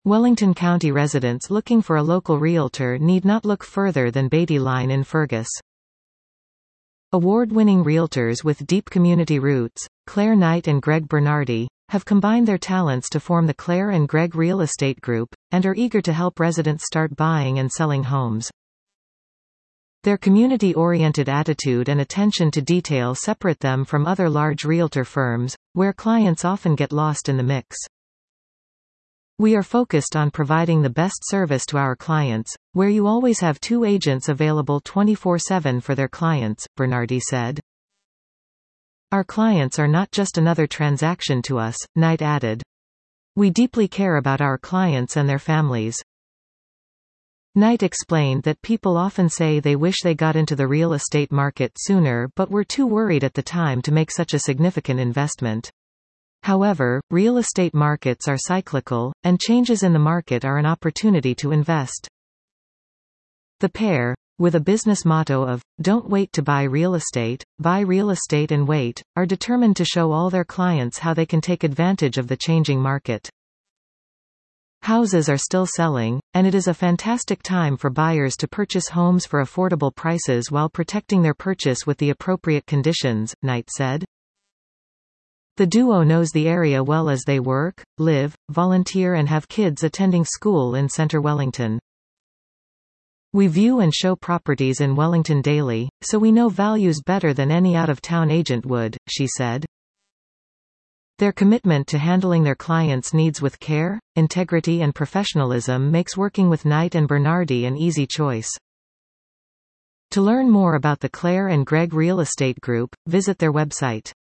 Wellington County residents looking for a local realtor need not look further than Beatty Line in Fergus. Award-winning realtors with deep community roots, Claire Knight and Greg Bernardi, have combined their talents to form the Claire and Greg Real Estate Group, and are eager to help residents start buying and selling homes. Their community-oriented attitude and attention to detail separate them from other large realtor firms, where clients often get lost in the mix. We are focused on providing the best service to our clients, where you always have 2 agents available 24/7 for their clients, Bernardi said. Our clients are not just another transaction to us, Knight added. We deeply care about our clients and their families. Knight explained that people often say they wish they got into the real estate market sooner but were too worried at the time to make such a significant investment. However, real estate markets are cyclical, and changes in the market are an opportunity to invest. The pair, with a business motto of, "Don't wait to buy real estate and wait," are determined to show all their clients how they can take advantage of the changing market. Houses are still selling, and it is a fantastic time for buyers to purchase homes for affordable prices while protecting their purchase with the appropriate conditions, Knight said. The duo knows the area well as they work, live, volunteer and have kids attending school in Centre Wellington. We view and show properties in Wellington daily, so we know values better than any out-of-town agent would, she said. Their commitment to handling their clients' needs with care, integrity and professionalism makes working with Knight and Bernardi an easy choice. To learn more about the Claire and Greg Real Estate Group, visit their website.